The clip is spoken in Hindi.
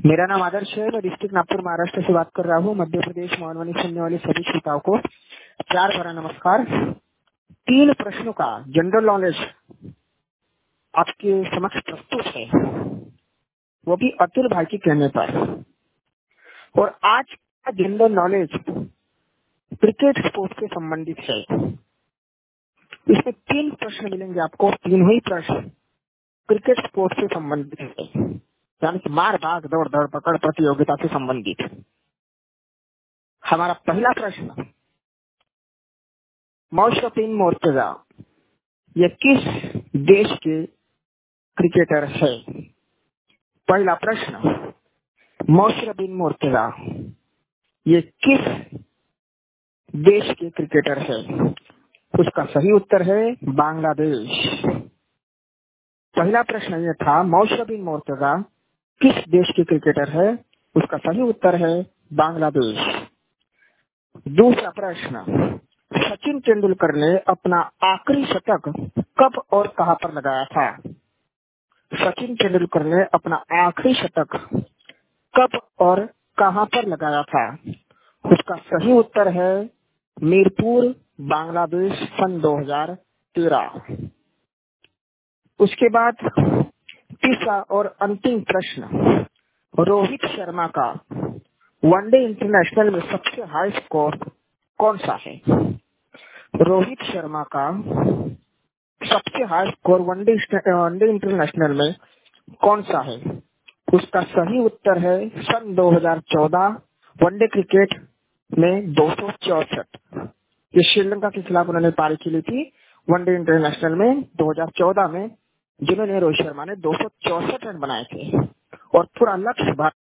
मेरा नाम आदर्श है। मैं डिस्ट्रिक्ट नागपुर महाराष्ट्र से बात कर रहा हूँ। मध्य प्रदेश मोहनवानी सुनने वाले सभी श्रोताओं को प्यार भरा नमस्कार। 3 प्रश्नों का जनरल नॉलेज आपके समक्ष प्रस्तुत है, वो भी अतुल भाई के कहने पर। और आज का जनरल नॉलेज क्रिकेट स्पोर्ट से संबंधित है। इसमें 3 प्रश्न मिलेंगे आपको। 3 ही प्रश्न क्रिकेट स्पोर्ट से संबंधित है, यानी कि मार भाग दौड़ दौड़ पकड़ प्रतियोगिता से संबंधित। हमारा पहला प्रश्न, मौशरफ बिन मुर्तजा ये किस देश के क्रिकेटर है? पहला प्रश्न, मौशरफ बिन मुर्तजा ये किस देश के क्रिकेटर है? उसका सही उत्तर है बांग्लादेश। पहला प्रश्न ये था, मौशरफ बिन मुर्तजा किस देश के क्रिकेटर है? उसका सही उत्तर है बांग्लादेश। दूसरा प्रश्न, सचिन तेंदुलकर ने अपना आखिरी शतक कब और कहां पर लगाया था? सचिन तेंदुलकर ने अपना आखिरी शतक कब और कहां पर लगाया था? उसका सही उत्तर है मीरपुर, बांग्लादेश, सन 2013। उसके बाद तीसरा और अंतिम प्रश्न, रोहित शर्मा का वनडे इंटरनेशनल में सबसे हाई स्कोर कौन सा है? रोहित शर्मा का सबसे हाई स्कोर वनडे इंटरनेशनल में कौन सा है? उसका सही उत्तर है सन 2014 वनडे क्रिकेट में 264। ये श्रीलंका के खिलाफ उन्होंने पारी खेली थी वनडे इंटरनेशनल में 2014 में, जिन्होंने रोहित शर्मा ने 264 रन बनाए थे। और पूरा लक्ष्य